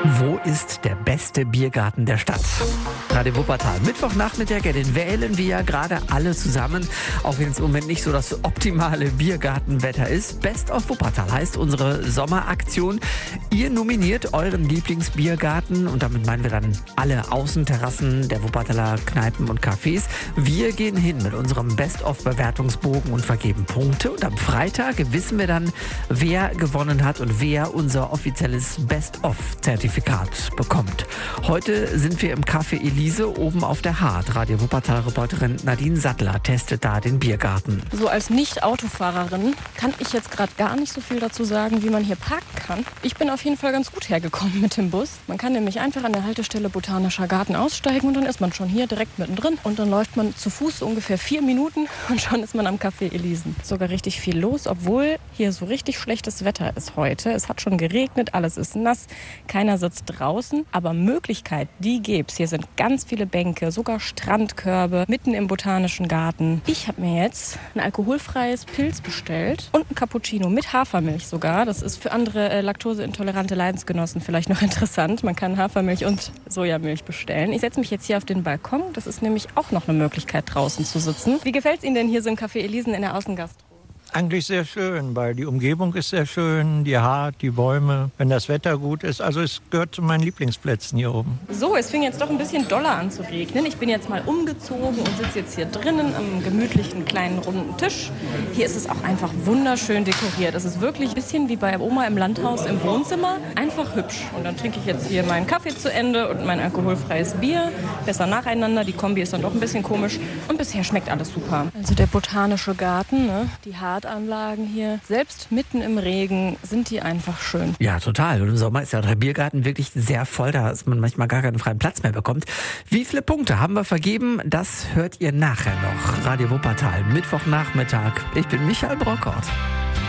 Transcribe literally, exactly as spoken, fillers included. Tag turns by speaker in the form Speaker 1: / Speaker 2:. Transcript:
Speaker 1: Wo ist der beste Biergarten der Stadt? Radio Wuppertal. Mittwochnachmittag, ja, den wählen wir ja gerade alle zusammen, auch wenn es im Moment nicht so das optimale Biergartenwetter ist. Best of Wuppertal heißt unsere Sommeraktion. Ihr nominiert euren Lieblingsbiergarten und damit meinen wir dann alle Außenterrassen der Wuppertaler Kneipen und Cafés. Wir gehen hin mit unserem Best of Bewertungsbogen und vergeben Punkte. Und am Freitag wissen wir dann, wer gewonnen hat und wer unser offizielles Best of Zertifikat bekommt. Heute sind wir im Café Elise oben auf der Hart. Radio Wuppertal-Reporterin Nadine Sattler testet da den Biergarten.
Speaker 2: So als Nicht-Autofahrerin kann ich jetzt gerade gar nicht so viel dazu sagen, wie man hier parken kann. Ich bin auf jeden Fall ganz gut hergekommen mit dem Bus. Man kann nämlich einfach an der Haltestelle Botanischer Garten aussteigen und dann ist man schon hier direkt mittendrin. Und dann läuft man zu Fuß so ungefähr vier Minuten und schon ist man am Café Elisen. Sogar richtig viel los, obwohl hier so richtig schlechtes Wetter ist heute. Es hat schon geregnet, alles ist nass, keiner sitzt draußen, aber Möglichkeit, die gibt's. Hier sind ganz viele Bänke, sogar Strandkörbe, mitten im Botanischen Garten. Ich habe mir jetzt ein alkoholfreies Pilz bestellt und ein Cappuccino mit Hafermilch sogar. Das ist für andere äh, laktoseintolerante Leidensgenossen vielleicht noch interessant. Man kann Hafermilch und Sojamilch bestellen. Ich setze mich jetzt hier auf den Balkon. Das ist nämlich auch noch eine Möglichkeit, draußen zu sitzen. Wie gefällt's Ihnen denn hier so im Café Elisen in der Außengastro?
Speaker 3: Eigentlich sehr schön, weil die Umgebung ist sehr schön, die Hart, die Bäume, wenn das Wetter gut ist. Also es gehört zu meinen Lieblingsplätzen hier oben.
Speaker 2: So, es fing jetzt doch ein bisschen doller an zu regnen. Ich bin jetzt mal umgezogen und sitze jetzt hier drinnen am gemütlichen kleinen runden Tisch. Hier ist es auch einfach wunderschön dekoriert. Es ist wirklich ein bisschen wie bei Oma im Landhaus im Wohnzimmer. Einfach hübsch. Und dann trinke ich jetzt hier meinen Kaffee zu Ende und mein alkoholfreies Bier. Besser nacheinander. Die Kombi ist dann doch ein bisschen komisch. Und bisher schmeckt alles super. Also der Botanische Garten, ne? Die Hart Anlagen hier, selbst mitten im Regen, sind die einfach schön.
Speaker 1: Ja, total. Und im Sommer ist ja der Biergarten wirklich sehr voll, da dass man manchmal gar keinen freien Platz mehr bekommt. Wie viele Punkte haben wir vergeben? Das hört ihr nachher noch. Radio Wuppertal, Mittwochnachmittag. Ich bin Michael Brockhaus.